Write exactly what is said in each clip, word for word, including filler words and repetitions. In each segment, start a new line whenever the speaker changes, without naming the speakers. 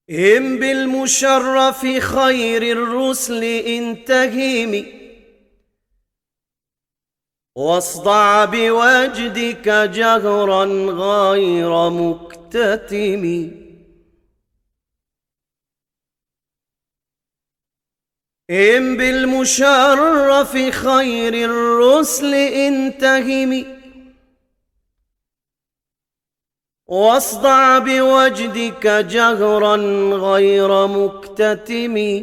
هم بالمشرف خير الرسل انتهم، واصدع بوجدك جهرا غير مكتتم. هم بالمشرف خير الرسل انتهم، واصدع بوجدك جهرا غير مكتتم.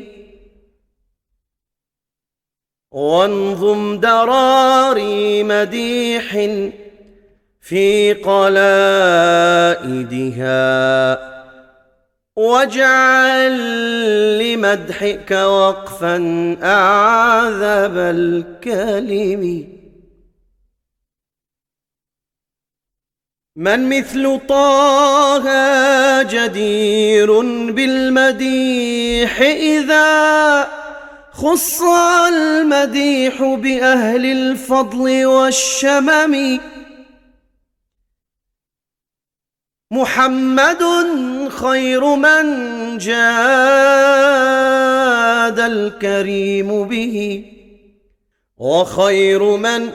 وانظم دراري مديح في قلائدها، واجعل لمدحك وقفا أعذب الكلم. من مثل طه جدير بالمديح إذا خص المديح بأهل الفضل والشمم. محمد خير من جاد الكريم به، وخير من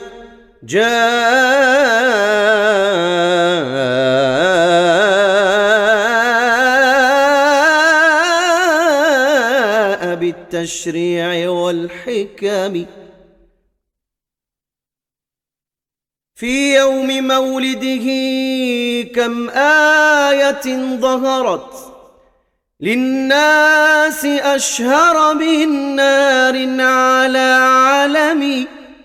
جاء بالتشريع والحكم. في يوم مولده كم آية ظهرت للناس أشهر من نار على علم.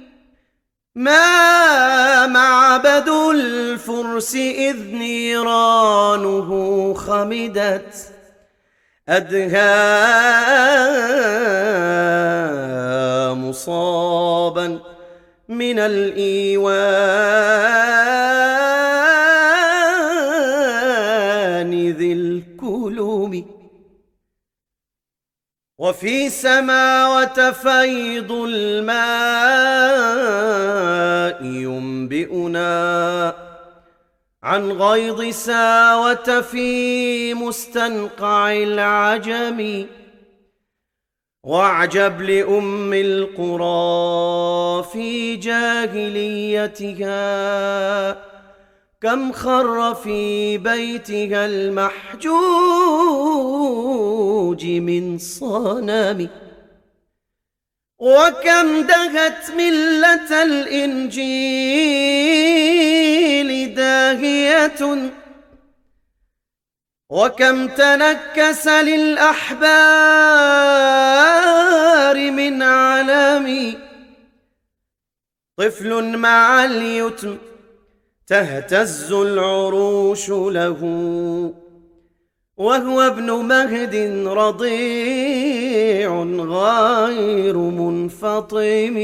ما معبد الفرس إذ نيرانه خمدت، أدهى مصابا من الإيوان ذي الكلوم. وفي سماوة فيض الماء ينبئنا عن غيض ساوة في مستنقع العجم. واعجب لأم القرى في جاهليتها كم خر في بيتها المحجوج من صنم. وكم دهت ملة الإنجيل داهية، وكم تنكس للأحبار من علم. طفل مع اليتم تهتز العروش له، وهو ابن مهد رضيع غير منفطم.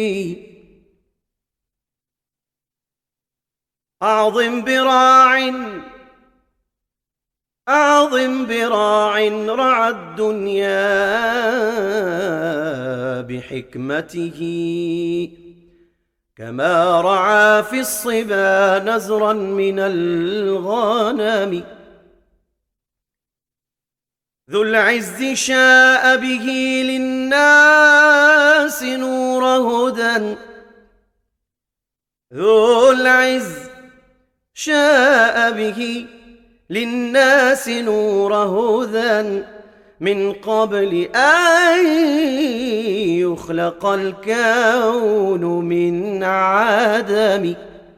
أعظم براع أعظم براع رعى الدنيا بحكمته، كما رعى في الصبا نزرا من الغنم. ذو العز شاء به للناس نور هدى، ذو العز شاء به للناس نور هدى من قبل أن يخلق الكون من عدم.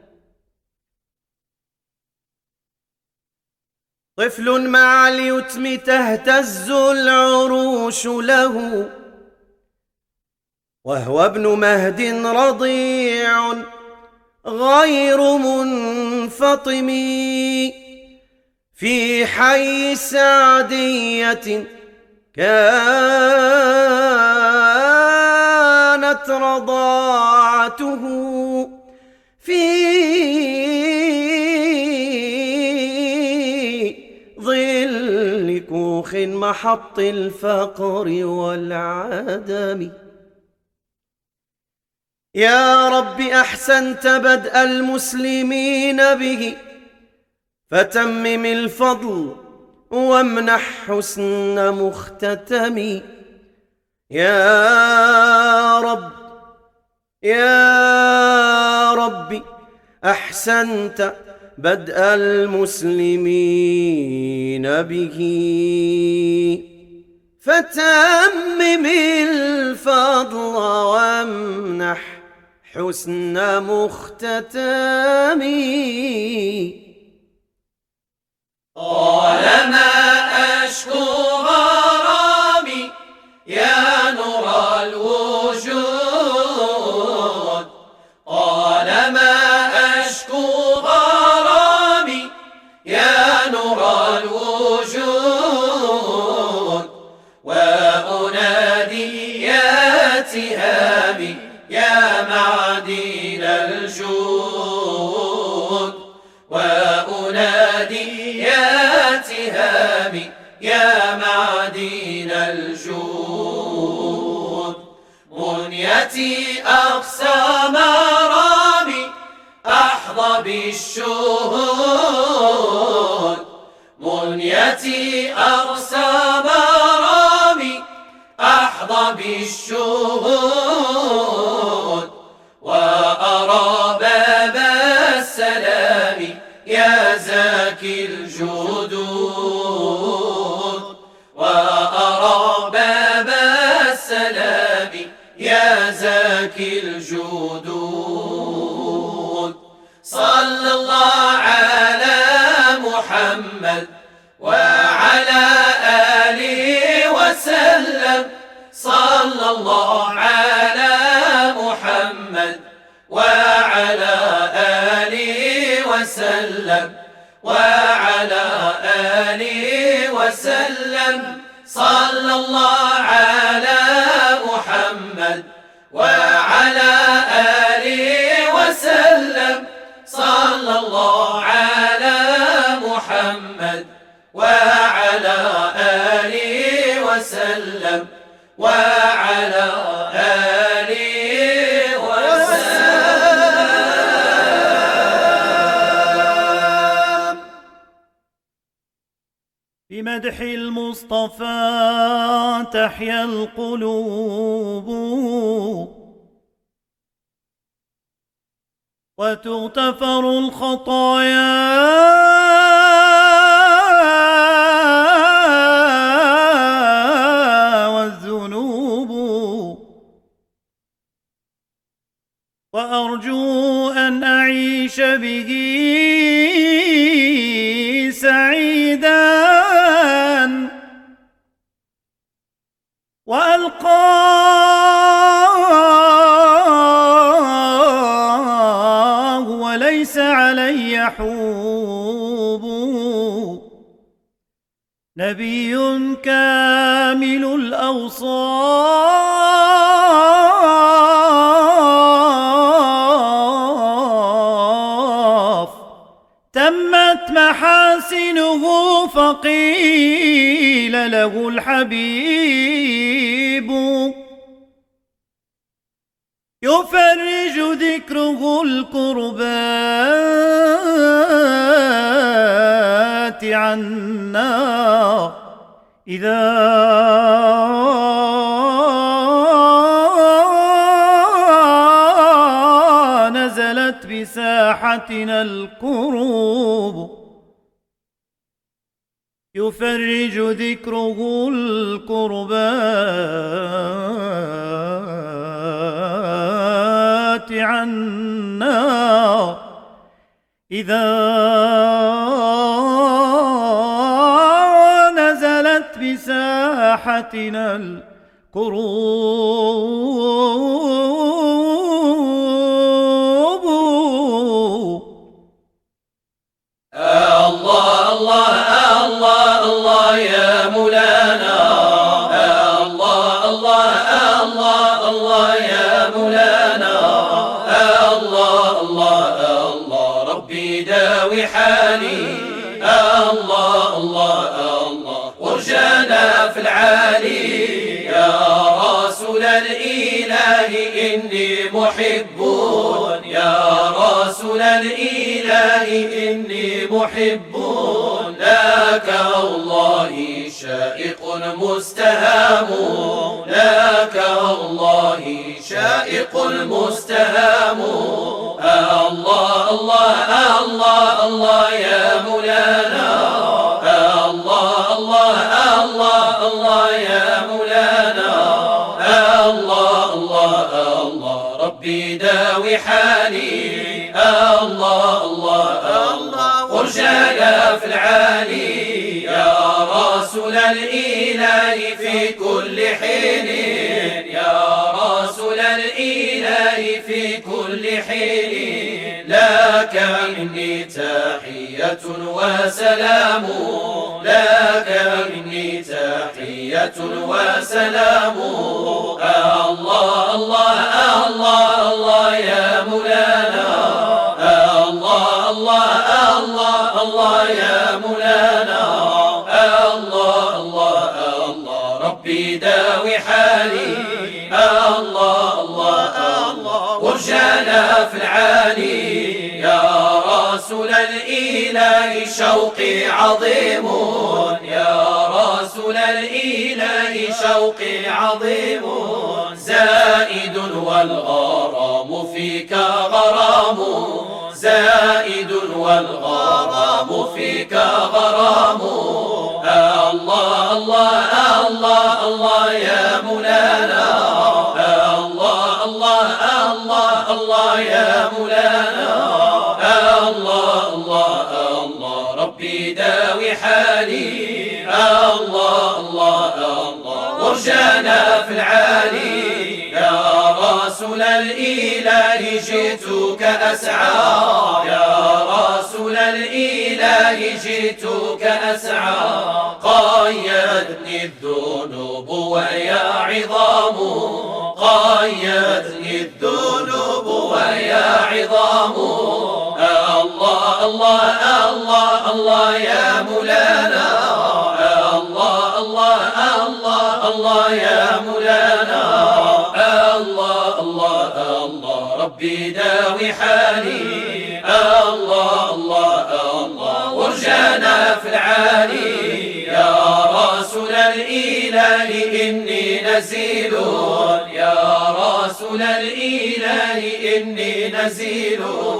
طفل مع اليتم تهتز العروش له، وهو ابن مهد رضيع غير منفطم. في حي سعدية كانت رضاعته، في ظل كوخ محط الفقر والعدم. يا رب أحسنت بدء المسلمين به، فتمم الفضل وامنح حسن مختتم. يا رب يا ربي أحسنت بدء المسلمين به، فتمم الفضل وامنح حسن مختتم.
طالما أشكو غرامي يا نور الوجود، طالما أشكو غرامي يا نور الوجود، وأنادي يا تهامي يا معدن الجود، وأنادي يا تهامي يا معدن الجود. منيتي أقصى مرامي أحظى بالشهود، منيتي أقصى مرامي أحظى بالشهود، وأرى باب السلام يا زاكي الجدود، وأرى باب السلام يا زاكي الجدود. صلى الله على محمد وعلى آله وسلم، صلى الله على محمد وعلى آله وسلم، وعلى آله وسلم. صلى الله على محمد وعلى آله وسلم، صلى الله على محمد وعلى آله وسلم، وعلى آله وسلم.
بمدح المصطفى تحيا القلوب، وتغتفر الخطايا والذنوب، وأرجو أن أعيش به سعيدا، وألقاه وليس علي حوب. نبي كامل الأوصاف، تمت محاسنه فقيل له الحبيب. يفرج ذكره الكربات عنا إذا نزلت بساحتنا الكروب. يفرج ذكره الكربات عنا إذا نزلت بساحتنا الكروب.
الله الله الله الله يا مولانا، الله الله الله الله يا مولانا، الله الله الله ربي داوي حالي، الله الله الله ورجانا في العالي. يا رسول الإله إني محب، يا رسول الإله إني محب، لا لك والله شائق مستهام، لك والله شائق مستهام. الله الله الله الله يا مولانا، الله الله الله الله يا مولانا، الله الله الله ربي داوي حالي، الله الله الله ورجانا في العالي، يا رسول الإله في كل حين، يا رسول الإله في كل حين. لك مني تحية وسلام، لك مني تحية وسلام. الله الله الله الله يا مولانا، الله الله الله الله يا مولانا، الله الله الله ربي داوي حالي، الله الله الله ورجانا في العالي، يا رسول الإله شوقي عظيم، يا رسول الإله شوقي عظيم. زائد والغرام فيك غرام، زائد والغرام فيك غرام. الله الله الله الله يا مولانا، الله الله الله الله يا مولانا، الله الله الله ربي داوي حالي، الله الله الله ورجانا في العالي، يا رسول الإله جئتك أسعى، يا رسول الإله جئتك أسعى. قيدني الذنوب وهي عظام، قيدني الذنوب وهي عظام. الله الله الله الله يا مولانا، الله الله الله الله يا مولانا، الله الله الله ربي داوي حالي، الله الله الله ورجانا في العالي، يا رسول الإله إني نزيل، يا رسول الإله إني نزيل.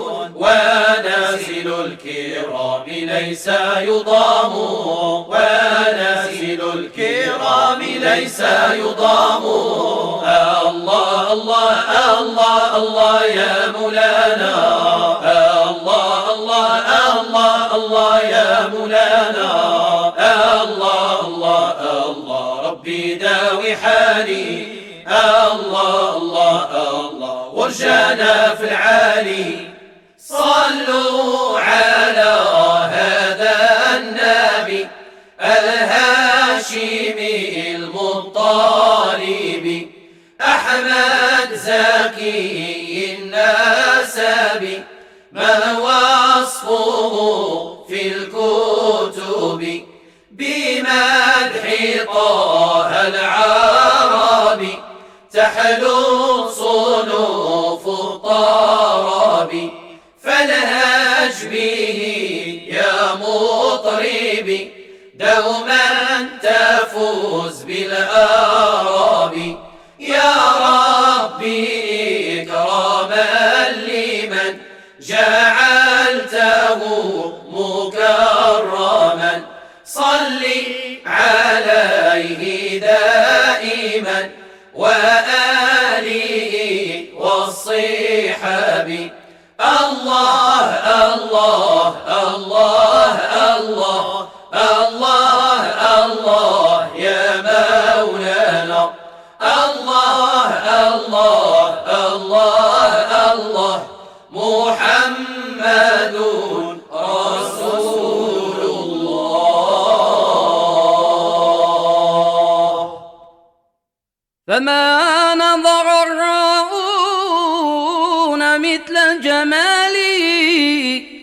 ونازل الكرام ليس يضام، ونازل الكرام ليس يضام. الله الله الله الله يا مولانا، الله الله الله الله يا مولانا، الله الله الله ربي داوي حالي، الله الله الله ورجانا في العالي. صلوا على هذا النبي الهاشمي المطالب، أحمد زكي النسب، ما وصفه في الكتب، بمدح طه العربي تحلو صنوف الطرب. فالهج به يا مطربي دوما تفوز بالآراب، يا ربي إكراما لمن جعلته مكرما. صل عليه دائما وآله والصحاب. الله الله الله الله الله الله يا مولانا، الله الله الله الله محمد رسول الله.
فما نظر الراؤون مثل جمالي،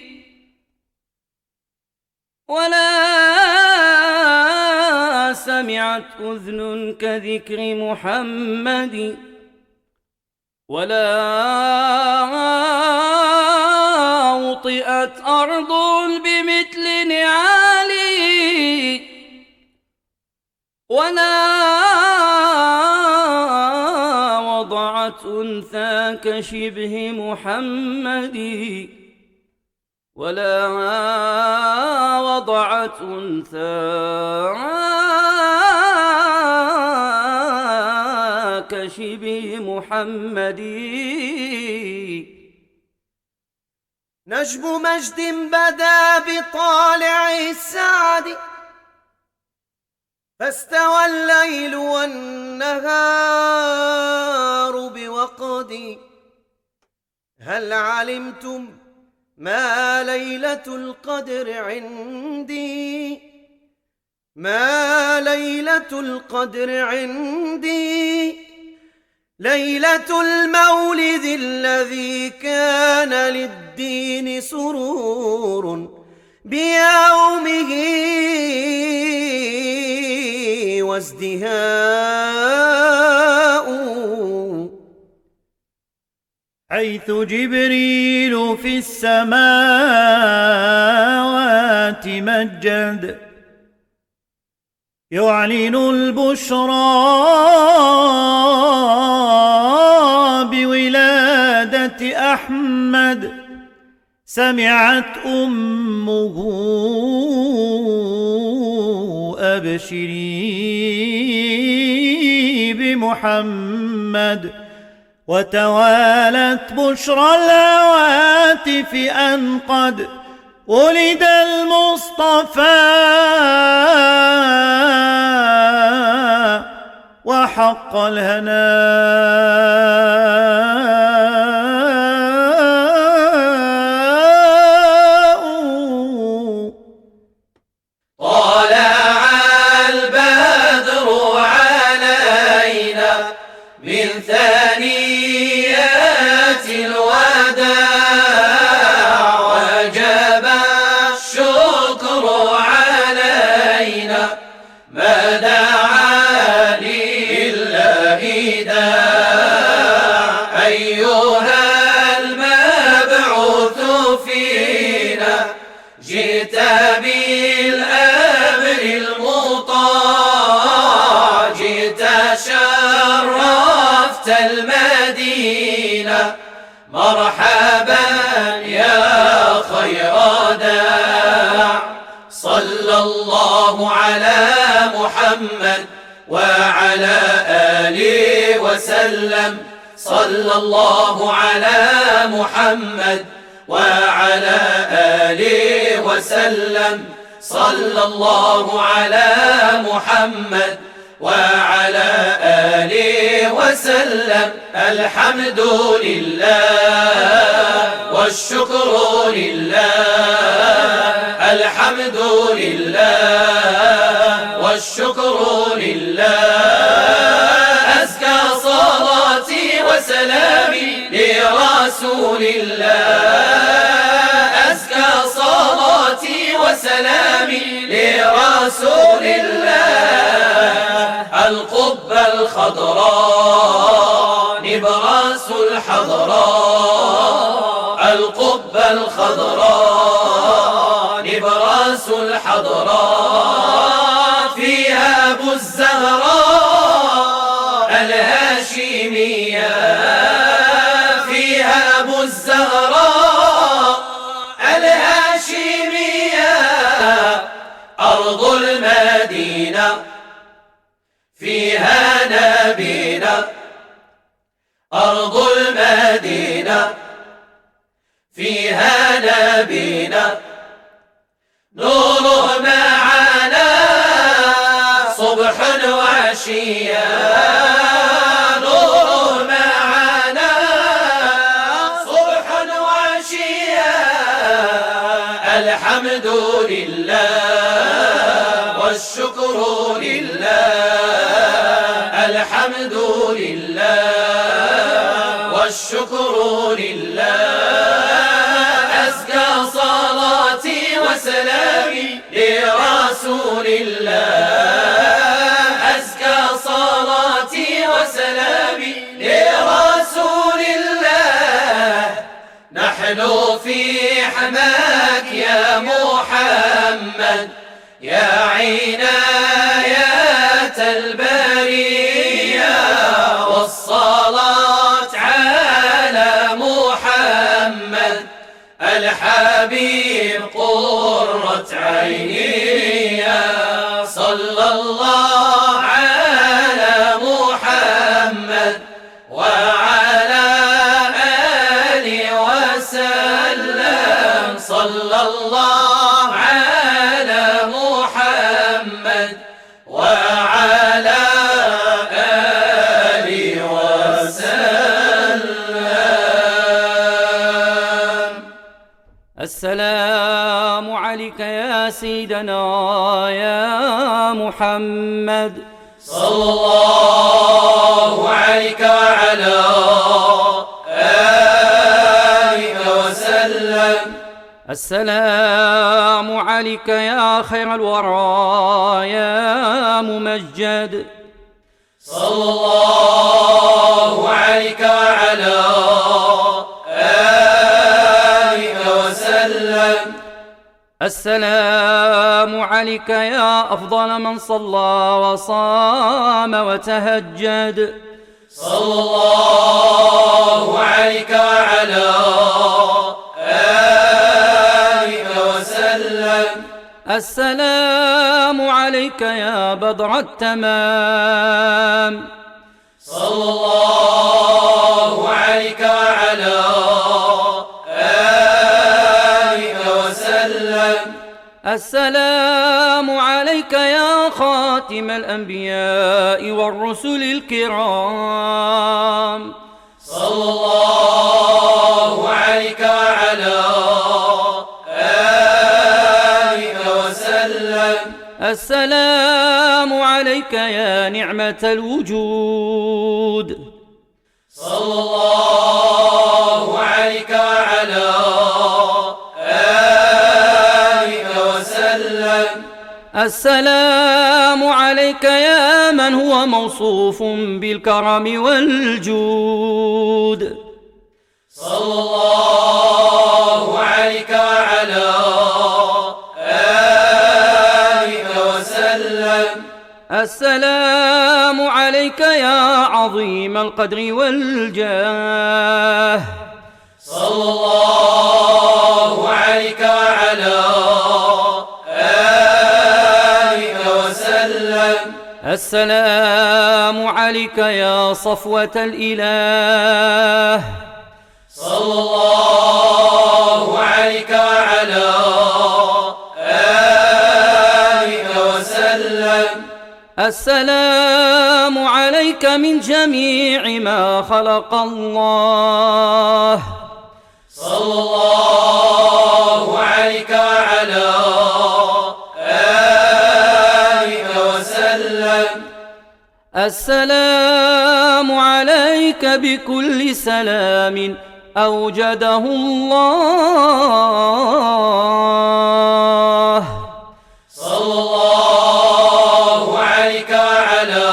ولا سمعت أذن كذكر محمد، ولا وطئت أرض بمثل نعالي. ولا وضعت أنثى كشبه محمد ولا وضعت أنثى كشبه محمد.
نجم مجد بدا بطالع السعد فاستوى الليل والنهار بوقدي. هل علمتم ما ليلة القدر عندي؟ ما ليلة القدر عندي؟ ليلة المولد الذي كان للدين سرور بيومه وازدهاء.
حيث جبريل في السماوات مجد يعلن البشرى بولادة أحمد. سمعت أمه أبشري بمحمد وتوالت بشرى الهواتف أن قد ولد المصطفى وحق الهناء.
طلع البدر علينا من ثنيات الوداع وجب الشكر علينا ما دعا لله داع. أيها المبعوث فينا جئت بالأمر المطاع. جئت شرفت المدينة مرحبا يا خير داع. صلى الله على محمد وعلى آله وسلم. صلى الله على محمد وعلى آله وسلم. صلى الله على محمد وعلى آله وسلم. الحمد لله والشكر لله. الحمد لله والشكر لله. أزكى صلاتي وسلامي لرسول الله. أزكى صلاتي وسلامي لرسول الله. القبة الخضراء نبراس الحضراء. القبة الخضراء نبراس الحضراء. فيها أبو الزهراء الهاشمية. فيها أبو الزهراء الهاشمية. أرض المدينة فيها نبينا. أرض المدينة فيها نبينا. نوره معنا صبح وعشيا. نوره معنا صبح وعشيا. الحمد لله والشكر لله. الحمد لله والشكر لله. أزكى صلاتي وسلامي لرسول الله. أزكى صلاتي وسلامي لرسول الله. نحن في حماك يا محمد يا عناية البرية والصلاة على محمد الحبيب قرة عيني صلى الله على محمد وعلى آله وسلم صلى الله على محمد وعلى آله وسلم.
السلام عليك يا سيدنا يا محمد
صلى الله عليك وعلى آلك وسلم.
السلام عليك يا خير الورى يا ممجد
صلى الله عليك وعلى آلك وسلم.
السلام عليك يا أفضل من صلى وصام وتهجد
صلى الله عليك وعلى آلك وسلم.
السلام عليك يا بدر التمام
صلى الله عليك وعلى آلك وسلم.
السلام عليك يا خاتم الأنبياء والرسل الكرام
صلى الله عليك وعلى آلك وسلم.
السلام عليك يا نعمة الوجود
صلى الله عليك وعلى آلك وسلم.
السلام عليك يا من هو موصوف بالكرم والجود
صلى الله عليك وعلى آلك وسلم.
السلام عليك يا عظيم القدر والجاه
صلى الله عليك وعلى آلك وسلم.
السلام عليك يا صفوة الإله
صلى الله عليك وعلى آلك وسلم.
السلام عليك من جميع ما خلق الله
صلى الله عليك وعلى آلك وسلم.
السلام عليك بكل سلام أوجده الله
صلى الله عليك وعلى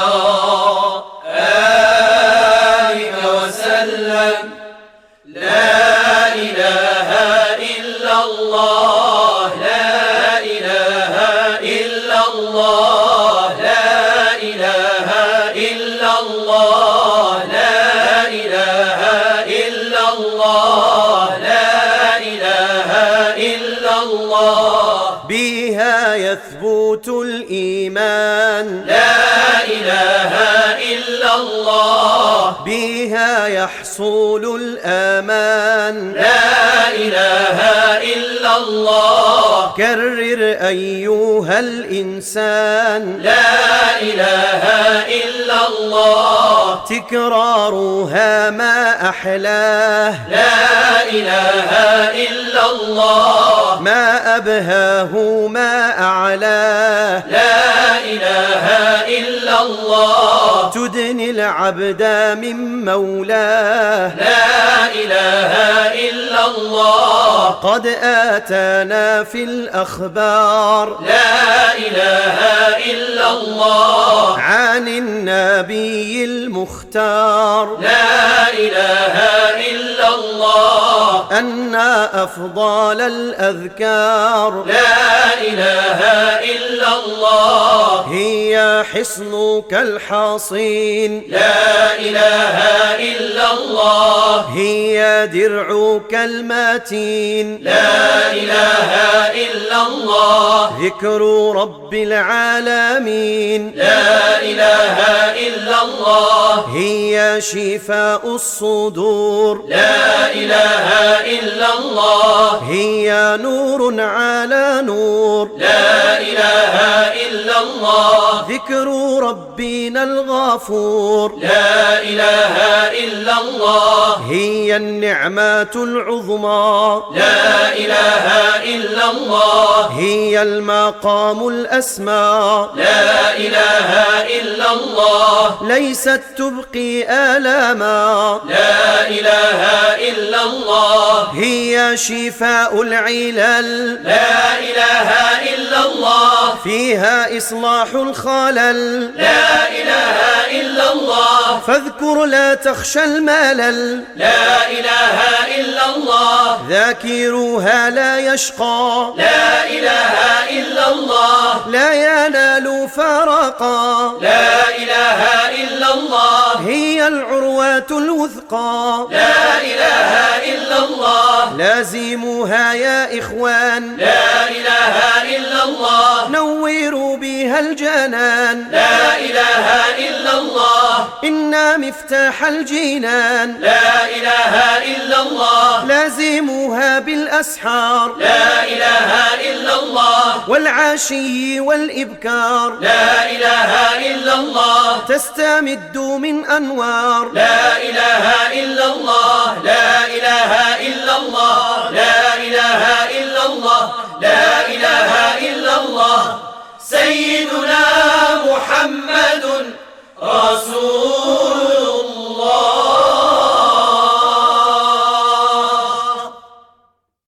آلك وسلم. لا إله إلا الله لا إله إلا الله لا إله إلا الله لا إله إلا الله لا إله إلا الله.
بها يثبت الإيمان
لا إله إلا الله.
بها يحصل الأمان
لا إله إلا الله.
كرر أيها الإنسان
لا إله إلا الله.
تكرارها ما أحلاه
لا إله إلا الله.
ما أبهاه ما أعلاه
لا إله إلا الله.
تدني العبد من مولاه
لا إله إلا الله.
قد آتانا في الأخبار
لا إله إلا الله.
عن النبي المختار
لا إله إلا الله.
أن أفضل الأذكار
لا إله إلا الله
هي حصنك الحصين،
لا إله إلا الله
هي درعك المتين،
لا إله إلا الله
ذكر رب العالمين،
لا إله إلا الله
هي شفاء الصدور،
لا إله إلا الله
هي نور على نور،
لا إله إلا الله
ذكر ربنا الغفور،
لا إله إلا الله
هي النعمة العظمى،
لا إله إلا الله
هي المقام الأسمى،
لا إله إلا الله
ليست تبقي آلاما،
لا إله إلا الله
هي شفاء العلل،
لا إله إلا الله
فيها إصلاح الخلل،
لا إله إلا الله
فاذكر لا تخشى الملل،
لا إله إلا الله
ذاكرها لا يشقى،
لا إله إلا الله
لا ينال فرقا،
لا إله إلا الله
هي العروة الوثقى،
لا إله إلا الله
لازموها يا إخوان،
لا إله إلا الله
نوروا بها الجنان،
لا إله إلا الله
إنا مفتاح الجنان،
لا إله إلا الله
لازموها بالأسحار،
لا إله إلا الله
والعشي والإبكار،
لا إله إلا الله
تستمد من أنوار،
لا إله إلا الله لا إله إلا الله لا إله إلا الله لا إله إلا الله سيدنا محمد رسول